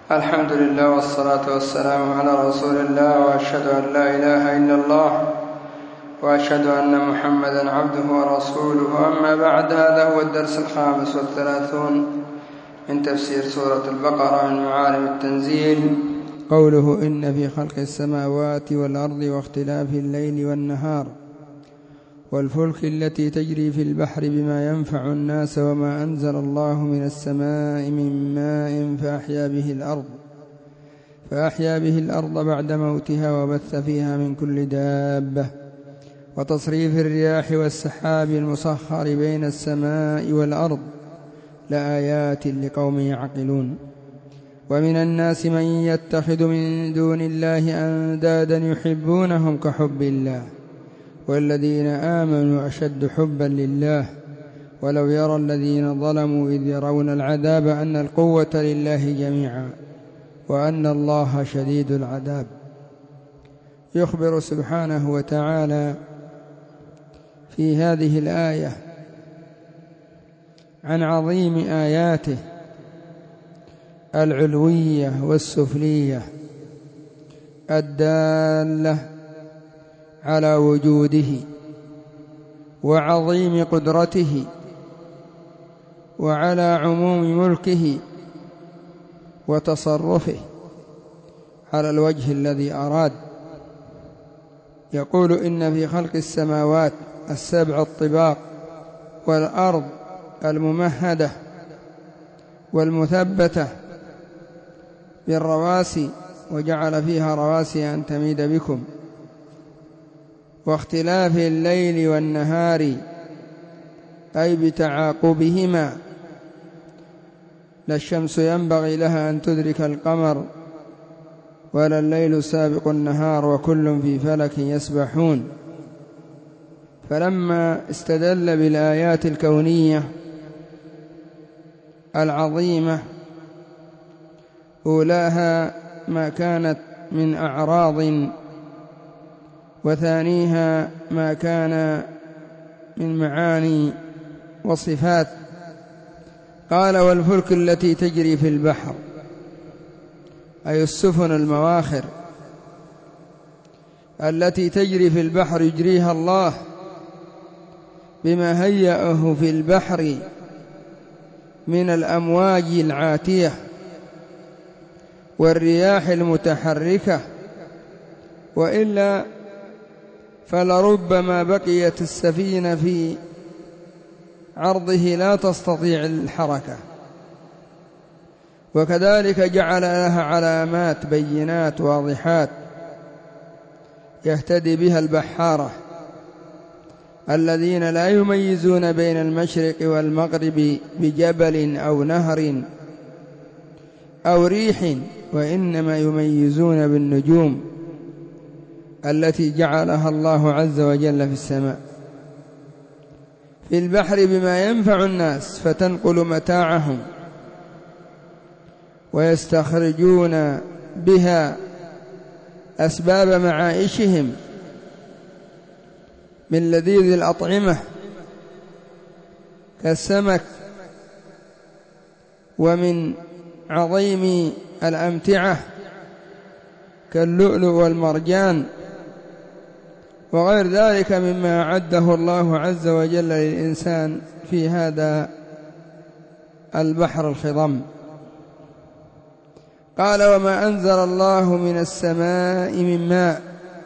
الحمد لله والصلاة والسلام على رسول الله، وأشهد أن لا إله إلا الله، وأشهد أن محمدا عبده ورسوله. أما بعد، هذا هو الدرس 35 من تفسير سورة البقرة من معالم التنزيل. قوله: إن في خلق السماوات والأرض واختلاف الليل والنهار والفلك التي تجري في البحر بما ينفع الناس وما أنزل الله من السماء من ماء فأحيا به الأرض بعد موتها وبث فيها من كل دابة وتصريف الرياح والسحاب المسخر بين السماء والأرض لآيات لقوم يعقلون. ومن الناس من يتخذ من دون الله أندادا يحبونهم كحب الله والذين آمنوا أشد حبا لله ولو يرى الذين ظلموا إذ يرون العذاب أن القوة لله جميعا وأن الله شديد العذاب. يخبر سبحانه وتعالى في هذه الآية عن عظيم آياته العلوية والسفلية الدالة على وجوده وعظيم قدرته وعلى عموم ملكه وتصرفه على الوجه الذي أراد. يقول: إن في خلق السماوات السبع الطباق والأرض الممهدة والمثبتة بالرواسي وجعل فيها رواسي أن تميد بكم واختلاف الليل والنهار أي بتعاقبهما، لا الشمس ينبغي لها أن تدرك القمر ولا الليل سابق النهار وكل في فلك يسبحون. فلما استدل بالآيات الكونية العظيمة، أولاها ما كانت من أعراض، وثانيها ما كان من معاني وصفات. قال: والفلك التي تجري في البحر، أي السفن المواخر التي تجري في البحر يجريها الله بما هيأه في البحر من الأمواج العاتية والرياح المتحركة، وإلا فلربما بقيت السفينة في عرضه لا تستطيع الحركة. وكذلك جعل لها علامات بينات واضحات يهتدي بها البحارة الذين لا يميزون بين المشرق والمغرب بجبل أو نهر أو ريح، وإنما يميزون بالنجوم التي جعلها الله عز وجل في السماء في البحر بما ينفع الناس فتنقل متاعهم ويستخرجون بها أسباب معائشهم من لذيذ الأطعمة كالسمك، ومن عظيم الأمتعة كاللؤلؤ والمرجان وغير ذلك مما أعده الله عز وجل للإنسان في هذا البحر الخضم. قال: وما أنزل الله من السماء من ماء،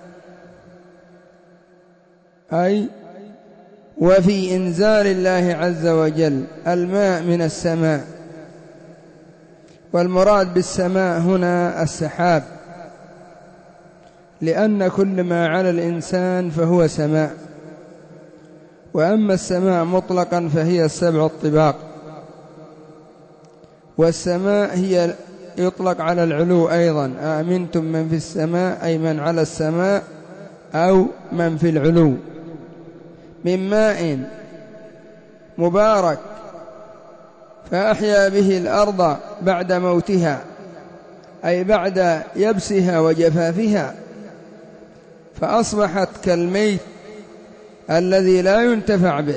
أي وفي إنزال الله عز وجل الماء من السماء، والمراد بالسماء هنا السحاب، لأن كل ما على الإنسان فهو سماء. وأما السماء مطلقا فهي السبع الطباق، والسماء هي يطلق على العلو أيضا. آمنتم من في السماء، أي من على السماء أو من في العلو. من ماء مبارك فأحيا به الأرض بعد موتها، أي بعد يبسها وجفافها، فأصبحت كالميت الذي لا ينتفع به،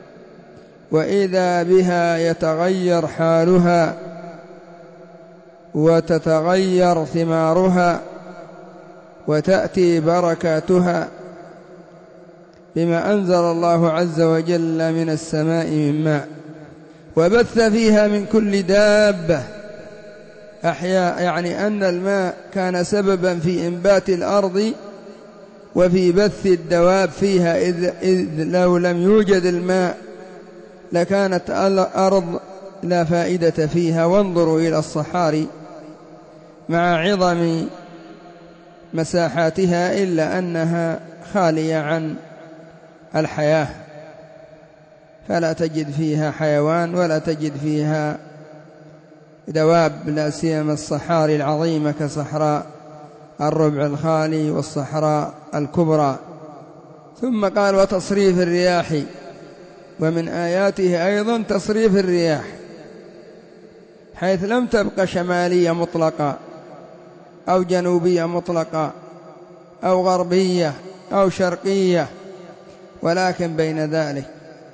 وإذا بها يتغير حالها وتتغير ثمارها وتأتي بركاتها بما أنزل الله عز وجل من السماء من ماء، وبث فيها من كل دابة. أحياء يعني أن الماء كان سببا في إنبات الأرض وفي بث الدواب فيها، إذ لو لم يوجد الماء لكانت الأرض لا فائدة فيها. وانظروا إلى الصحاري مع عظم مساحاتها إلا أنها خالية عن الحياة، فلا تجد فيها حيوان ولا تجد فيها دواب، لا سيما الصحاري العظيمة كصحراء الربع الخالي والصحراء الكبرى. ثم قال وتصريف الرياح، ومن آياته أيضا تصريف الرياح، حيث لم تبق شمالية مطلقة أو جنوبية مطلقة أو غربية أو شرقية، ولكن بين ذلك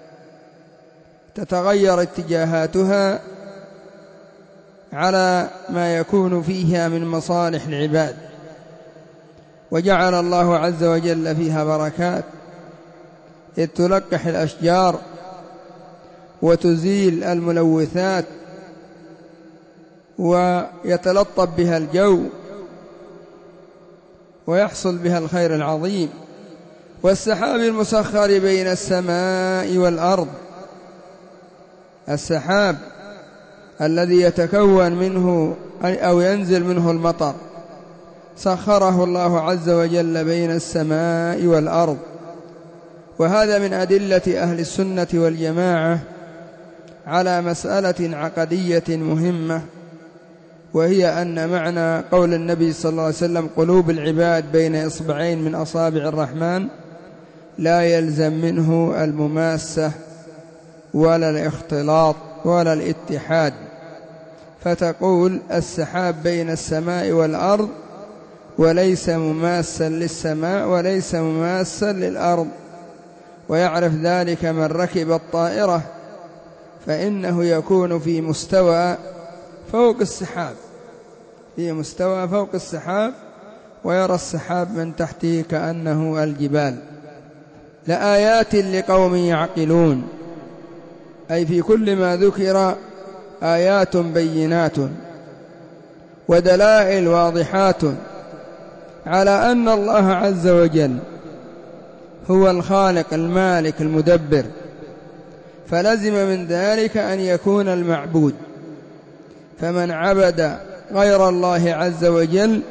تتغير اتجاهاتها على ما يكون فيها من مصالح العباد. وجعل الله عز وجل فيها بركات، إذ تلقح الأشجار وتزيل الملوثات ويتلطف بها الجو ويحصل بها الخير العظيم. والسحاب المسخر بين السماء والأرض، السحاب الذي يتكون منه أو ينزل منه المطر سخره الله عز وجل بين السماء والأرض. وهذا من أدلة أهل السنة والجماعة على مسألة عقدية مهمة، وهي أن معنى قول النبي صلى الله عليه وسلم قلوب العباد بين إصبعين من أصابع الرحمن لا يلزم منه المماسة ولا الاختلاط ولا الاتحاد، فتقول السحاب بين السماء والأرض وليس مماسا للسماء وليس مماسا للأرض. ويعرف ذلك من ركب الطائرة، فإنه يكون في مستوى فوق السحاب، في مستوى فوق السحاب، ويرى السحاب من تحته كأنه الجبال. لآيات لقوم يعقلون، أي في كل ما ذكر آيات بينات ودلائل واضحات على أن الله عز وجل هو الخالق المالك المدبر، فلزم من ذلك أن يكون المعبود. فمن عبد غير الله عز وجل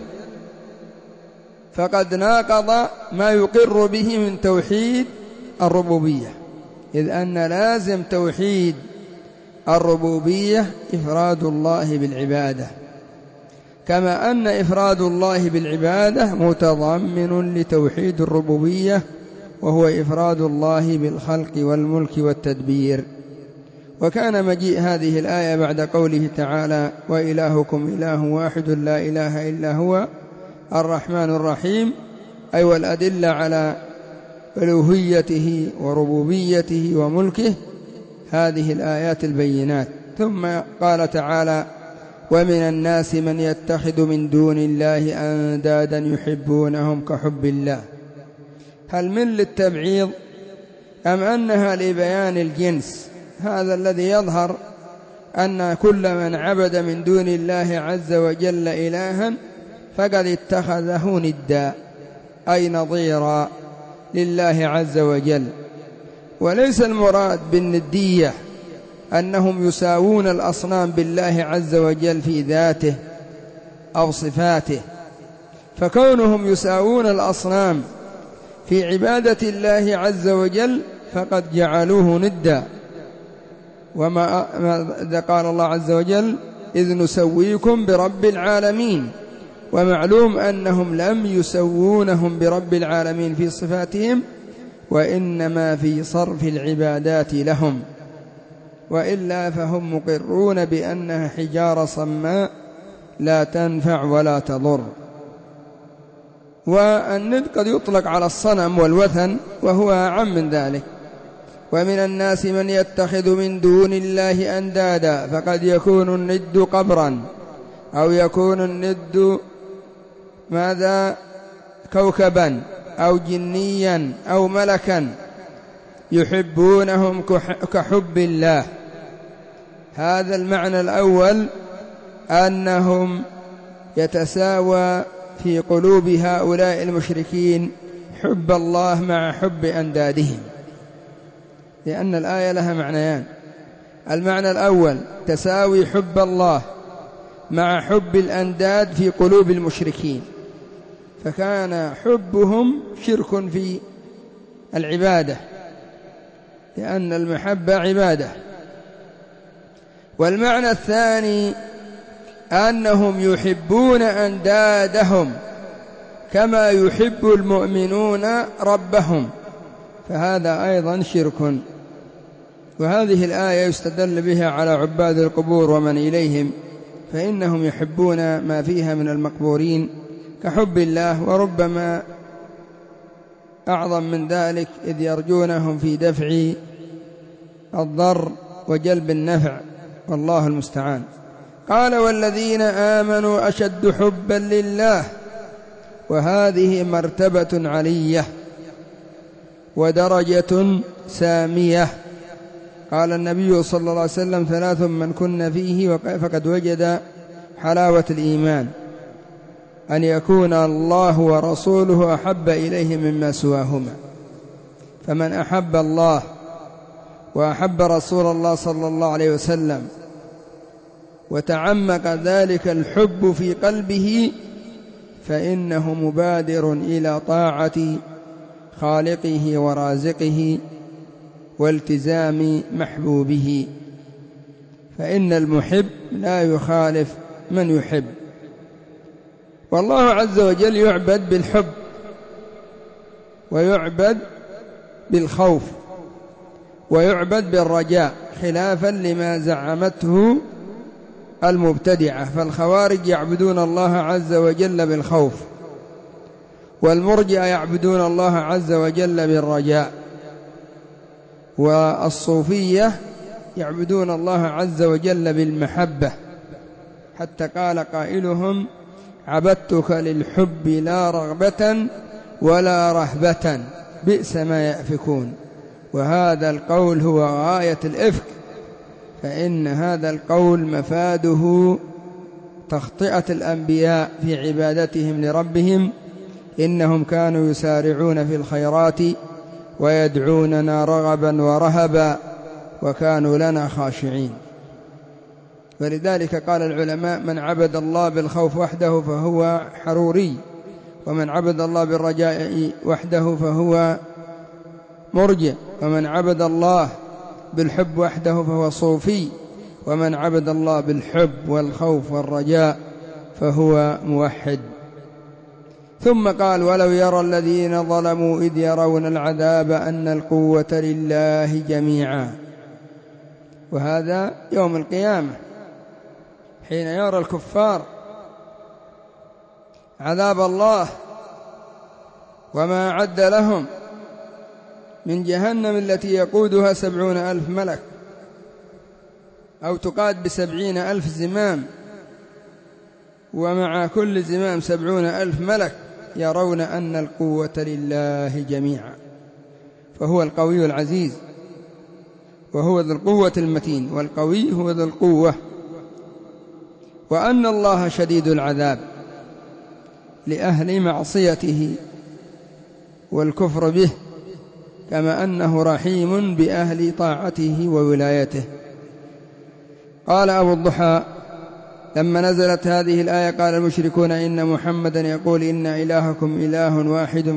فقد ناقض ما يقر به من توحيد الربوبية، إذ أن لازم توحيد الربوبية إفراد الله بالعبادة، كما أن إفراد الله بالعبادة متضمن لتوحيد الربوبية، وهو إفراد الله بالخلق والملك والتدبير. وكان مجيء هذه الآية بعد قوله تعالى وإلهكم إله واحد لا إله إلا هو الرحمن الرحيم، أي والأدلة على ألوهيته وربوبيته وملكه، هذه الآيات البينات. ثم قال تعالى ومن الناس من يتخذ من دون الله أندادا يحبونهم كحب الله. هل من للتبعيض أم أنها لبيان الجنس؟ هذا الذي يظهر أن كل من عبد من دون الله عز وجل إلها فقد اتخذه ندا، أي نظيرا لله عز وجل. وليس المراد بالندية أنهم يساوون الأصنام بالله عز وجل في ذاته أو صفاته، فكونهم يساوون الأصنام في عبادة الله عز وجل فقد جعلوه ندا. وما قال الله عز وجل إذ نسويكم برب العالمين، ومعلوم أنهم لم يسوونهم برب العالمين في صفاتهم، وإنما في صرف العبادات لهم، وإلا فهم مقرون بأنها حجارة صماء لا تنفع ولا تضر. والند قد يطلق على الصنم والوثن، وهو أعم من ذلك. ومن الناس من يتخذ من دون الله أندادا، فقد يكون الند قبرا أو يكون الند ماذا كوكبا أو جنيا أو ملكا يحبونهم كحب الله. هذا المعنى الأول، أنهم يتساوى في قلوب هؤلاء المشركين حب الله مع حب أندادهم، لأن الآية لها معنيان. المعنى الأول تساوي حب الله مع حب الأنداد في قلوب المشركين، فكان حبهم شرك في العبادة، لأن المحبة عبادة. والمعنى الثاني أنهم يحبون أندادهم كما يحب المؤمنون ربهم، فهذا أيضا شرك. وهذه الآية يستدل بها على عباد القبور ومن إليهم، فإنهم يحبون ما فيها من المقبورين كحب الله، وربما أعظم من ذلك إذ يرجونهم في دفع الضر وجلب النفع، والله المستعان. قال والذين آمنوا أشد حبا لله، وهذه مرتبة علية ودرجة سامية. قال النبي صلى الله عليه وسلم: 3 من كن فيه فقد وجد حلاوة الإيمان، أن يكون الله ورسوله أحب إليه مما سواهما. فمن أحب الله وأحب رسول الله صلى الله عليه وسلم وتعمق ذلك الحب في قلبه، فإنه مبادر إلى طاعة خالقه ورازقه والتزام محبوبه، فإن المحب لا يخالف من يحب. والله عز وجل يعبد بالحب ويعبد بالخوف ويعبد بالرجاء، خلافا لما زعمته المبتدعة. فالخوارج يعبدون الله عز وجل بالخوف، والمرجئة يعبدون الله عز وجل بالرجاء، والصوفية يعبدون الله عز وجل بالمحبة، حتى قال قائلهم: عبدتك للحب لا رغبة ولا رهبة، بئس ما يأفكون. وهذا القول هو غاية الإفك، فإن هذا القول مفاده تخطئة الأنبياء في عبادتهم لربهم، إنهم كانوا يسارعون في الخيرات ويدعوننا رغبا ورهبا وكانوا لنا خاشعين. ولذلك قال العلماء: من عبد الله بالخوف وحده فهو حروري، ومن عبد الله بالرجاء وحده فهو مرجئ، ومن عبد الله بالحب وحده فهو صوفي، ومن عبد الله بالحب والخوف والرجاء فهو موحد. ثم قال: ولو يرى الذين ظلموا إذ يرون العذاب أن القوة لله جميعا. وهذا يوم القيامة حين يرى الكفار عذاب الله وما أعد لهم من جهنم التي يقودها 70,000 ملك، أو تقاد ب70,000 زمام، ومع كل زمام 70,000 ملك، يرون أن القوة لله جميعا، فهو القوي العزيز، وهو ذو القوة المتين، والقوي هو ذو القوة. وأن الله شديد العذاب لأهل معصيته والكفر به، كما أنه رحيم بأهل طاعته وولايته. قال أبو الضحى: لما نزلت هذه الآية قال المشركون: إن محمدا يقول إن إلهكم إله واحد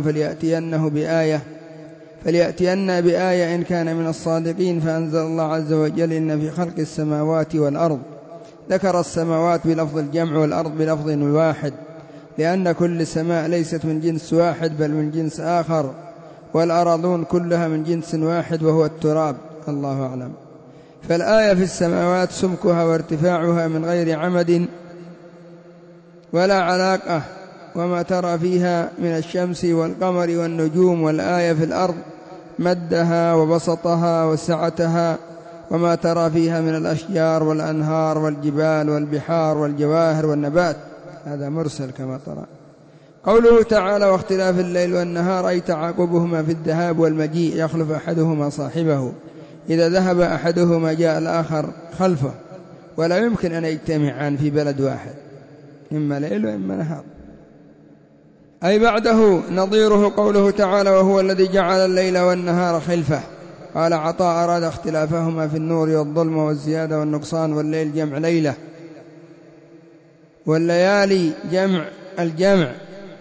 فليأتين بآية إن كان من الصادقين. فأنزل الله عز وجل: إن في خلق السماوات والأرض، ذكر السماوات بلفظ الجمع والأرض بلفظ الواحد، لأن كل سماء ليست من جنس واحد بل من جنس آخر، والأراضون كلها من جنس واحد وهو التراب. الله أعلم. فالآية في السماوات سمكها وارتفاعها من غير عمد ولا علاقة، وما ترى فيها من الشمس والقمر والنجوم. والآية في الأرض مدها وبسطها وسعتها وما ترى فيها من الأشجار والأنهار والجبال والبحار والجواهر والنبات، هذا مرسل كما ترى. قوله تعالى واختلاف الليل والنهار أي تعاقبهما في الذهاب والمجيء، يخلف أحدهما صاحبه، إذا ذهب أحدهما جاء الآخر خلفه، ولا يمكن أن يجتمعان في بلد واحد، إما ليل وإما نهار. أي بعده نظيره قوله تعالى وهو الذي جعل الليل والنهار خلفة. قال عطاء أراد اختلافهما في النور والظلم والزيادة والنقصان، والليل جمع ليلة، والليالي جمع الجمع،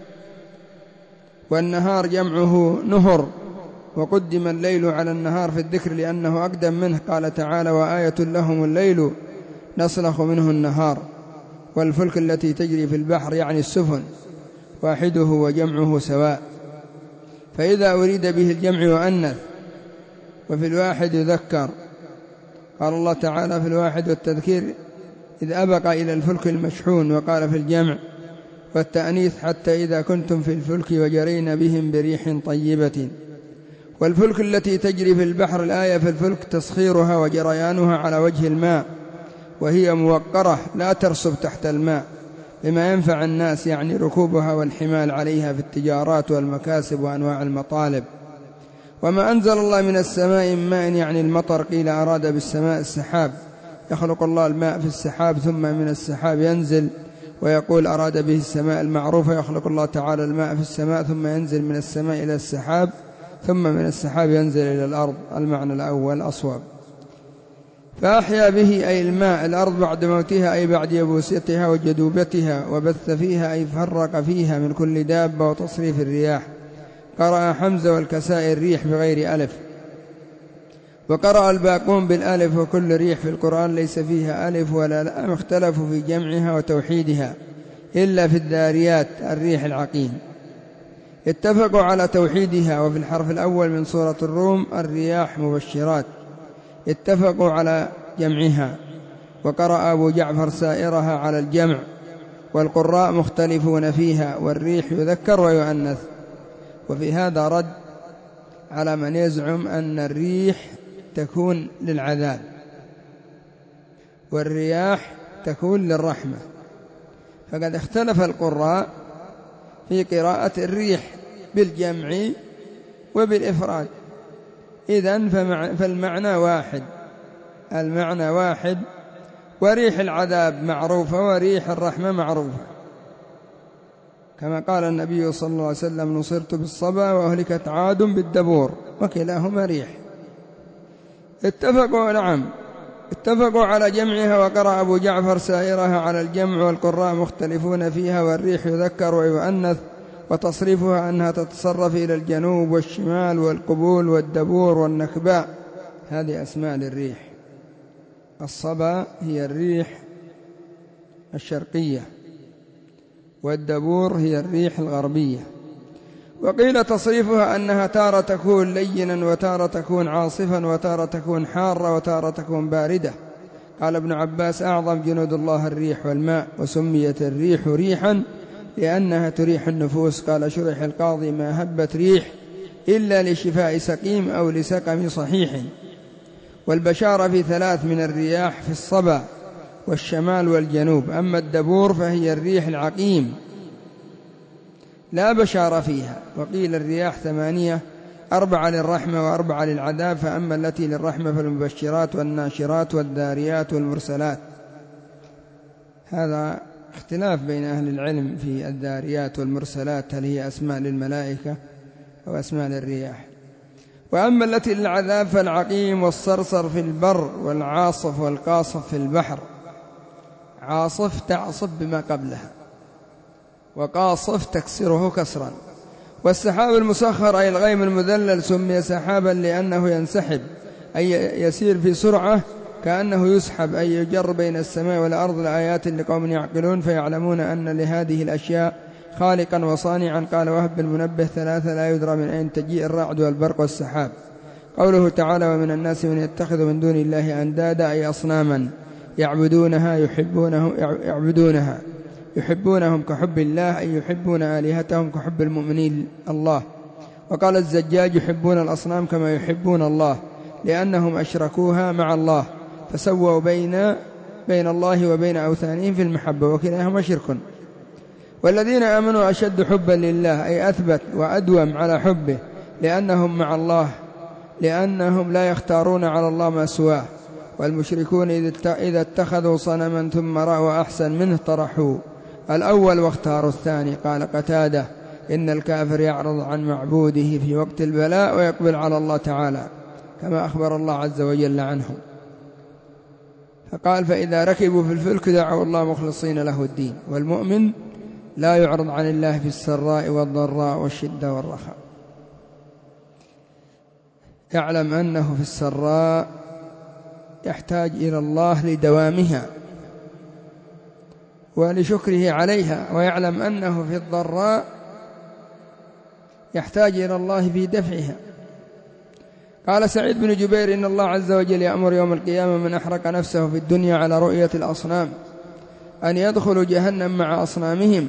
والنهار جمعه نهر، وقدم الليل على النهار في الذكر لأنه أقدم منه. قال تعالى وآية لهم الليل نسلخ منه النهار. والفلك التي تجري في البحر يعني السفن، واحده وجمعه سواء، فإذا أريد به الجمع وأنث، وفي الواحد يذكر. قال الله تعالى في الواحد والتذكير إذ أبق إلى الفلك المشحون، وقال في الجمع والتأنيث حتى إذا كنتم في الفلك وجرين بهم بريح طيبة. والفلك التي تجري في البحر، الآية في الفلك تسخيرها وجريانها على وجه الماء، وهي موقرة لا ترسب تحت الماء بما ينفع الناس، يعني ركوبها والحمال عليها في التجارات والمكاسب وأنواع المطالب. وما أنزل الله من السماء من ماء يعني المطر، قيل أراد بالسماء السحاب، يخلق الله الماء في السحاب ثم من السحاب ينزل، ويقول أراد به السماء المعروفة، يخلق الله تعالى الماء في السماء ثم ينزل من السماء إلى السحاب، ثم من السحاب ينزل إلى الأرض، المعنى الأول أصوب. فأحيا به أي الماء الأرض بعد موتها، أي بعد يبوستها وجدوبتها، وبث فيها أي فرق فيها من كل دابة، وتصريف الرياح. قرأ حمزة والكساء الريح بغير ألف، وقرأ الباقون بالألف، وكل ريح في القرآن ليس فيها ألف ولا لام، اختلفوا في جمعها وتوحيدها إلا في الذاريات الريح العقيم، اتفقوا على توحيدها. وفي الحرف الأول من سورة الروم الرياح مبشرات اتفقوا على جمعها. وقرأ أبو جعفر سائرها على الجمع، والقراء مختلفون فيها، والريح يذكر ويؤنث. وفي هذا رد على من يزعم أن الريح تكون للعذاب والرياح تكون للرحمة، فقد اختلف القراء في قراءة الريح بالجمع وبالإفراد. إذن فالمعنى واحد، المعنى واحد، وريح العذاب معروفة وريح الرحمة معروفة، كما قال النبي صلى الله عليه وسلم نصرت بالصبا وأهلكت عاد بالدبور، وكلاهما ريح. اتفقوا على جمعها. وقرأ أبو جعفر سائرها على الجمع، والقراء مختلفون فيها، والريح يذكر ويؤنث، وتصريفها أنها تتصرف إلى الجنوب والشمال والقبول والدبور والنكباء، هذه أسماء للريح. الصبا هي الريح الشرقية، والدبور هي الريح الغربية. وقيل تصريفها أنها تارة تكون لينا، وتارة تكون عاصفا، وتارة تكون حارة، وتارة تكون باردة. قال ابن عباس أعظم جنود الله الريح والماء، وسميت الريح ريحا لأنها تريح النفوس. قال شرح القاضي ما هبت ريح إلا لشفاء سقيم أو لسقم صحيح. والبشارة في ثلاث من الرياح في الصبا والشمال والجنوب. أما الدبور فهي الريح العقيم لا بشارة فيها. وقيل الرياح 8، 4 للرحمة و4 للعذاب، فأما التي للرحمة فالمبشرات والناشرات والذاريات والمرسلات. هذا اختلاف بين أهل العلم في الذاريات والمرسلات، هل هي أسماء للملائكة أو أسماء للرياح. وأما التي للعذاب فالعقيم والصرصر في البر، والعاصف والقاصف في البحر. عاصف تعصف بما قبلها، وقاصف تكسره كسرا. والسحاب المسخر أي الغيم المذلل سمي سحابا لأنه ينسحب، أي يسير في سرعة كأنه يسحب، أي يجر بين السماء والأرض، لآيات لقوم يعقلون فيعلمون أن لهذه الأشياء خالقا وصانعا. قال وهب المنبه 3 لا يدرى من أين تجيء الرعد والبرق والسحاب. قوله تعالى ومن الناس من يتخذ من دون الله أندادا أي أصناما يعبدونها يحبونهم كحب الله، أي يحبون آلهتهم كحب المؤمنين الله. وقال الزجاج يحبون الأصنام كما يحبون الله، لأنهم أشركوها مع الله فسووا بين الله وبين أوثانهم في المحبة وكلاهما شرك. والذين آمنوا أشد حبا لله أي أثبت وأدوم على حبه لأنهم مع الله، لأنهم لا يختارون على الله ما سواه. والمشركون إذا اتخذوا صنما ثم رأوا أحسن منه طرحوا الأول واختاروا الثاني. قال قتادة: إن الكافر يعرض عن معبوده في وقت البلاء ويقبل على الله تعالى، كما أخبر الله عز وجل عنهم. فقال: فإذا ركبوا في الفلك دعوا الله مخلصين له الدين. والمؤمن لا يعرض عن الله في السراء والضراء والشدة والرخاء، يعلم أنه في السراء يحتاج إلى الله لدوامها ولشكره عليها، ويعلم أنه في الضراء يحتاج إلى الله في دفعها. قال سعيد بن جبير: إن الله عز وجل يأمر يوم القيامة من أحرق نفسه في الدنيا على رؤية الأصنام أن يدخلوا جهنم مع أصنامهم،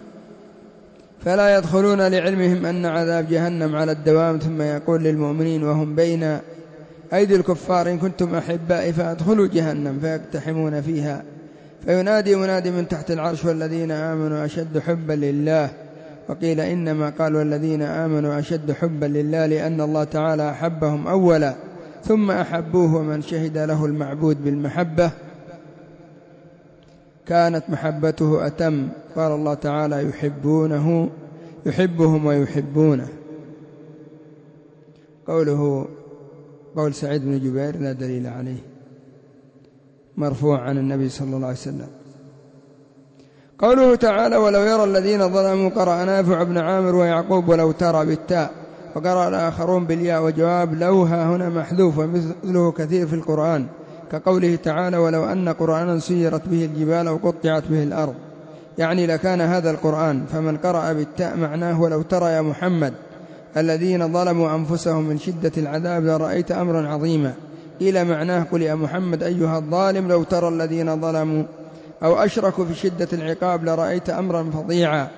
فلا يدخلون لعلمهم أن عذاب جهنم على الدوام، ثم يقول للمؤمنين وهم بين أيدي الكفار: إن كنتم أحبائي فأدخلوا جهنم، فيقتحمون فيها، فينادي منادي من تحت العرش: والذين آمنوا أشد حبا لله. وقيل إنما قال والذين آمنوا أشد حبا لله لأن الله تعالى أحبهم أولا ثم أحبوه، ومن شهد له المعبود بالمحبة كانت محبته أتم. قال الله تعالى: يحبهم ويحبونه. قول سعيد بن جبير لا دليل عليه، مرفوع عن النبي صلى الله عليه وسلم. قوله تعالى: ولو يرى الذين ظلموا، قرأ نافع بن عامر ويعقوب ولو ترى بالتاء، وقرأ الآخرون بالياء، وجواب لوها هنا محذوف ومثله كثير في القرآن، كقوله تعالى: ولو أن قرآنا سيرت به الجبال وقطعت به الأرض، يعني لكان هذا القرآن. فمن قرأ بالتاء معناه: ولو ترى يا محمد الذين ظلموا أنفسهم من شدة العذاب لرأيت أمرا عظيما. إلى معناه: قل يا محمد أيها الظالم لو ترى الذين ظلموا أو أشركوا في شدة العقاب لرأيت أمرا فظيعا.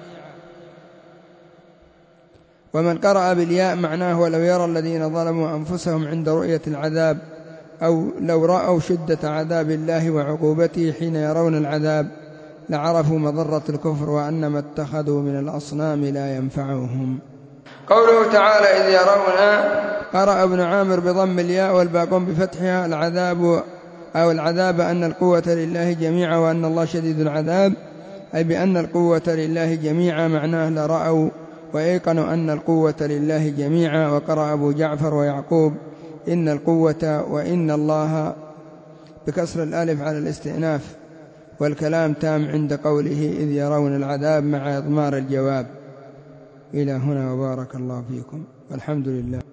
ومن قرأ بالياء معناه: ولو يرى الذين ظلموا أنفسهم عند رؤية العذاب، أو لو رأوا شدة عذاب الله وعقوبته حين يرون العذاب لعرفوا مضرة الكفر وأن ما اتخذوا من الأصنام لا ينفعهم. قوله تعالى: إذ يرون، قرأ ابن عامر بضم الياء والباقون بفتحها العذاب أن القوة لله جميعا وأن الله شديد العذاب، أي بأن القوة لله جميعا، معناه لرأوا وأيقنوا أن القوة لله جميعا. وقرأ أبو جعفر ويعقوب إن القوة وإن الله بكسر الألف على الاستئناف، والكلام تام عند قوله إذ يرون العذاب مع إضمار الجواب. إلى هنا وبارك الله فيكم، والحمد لله.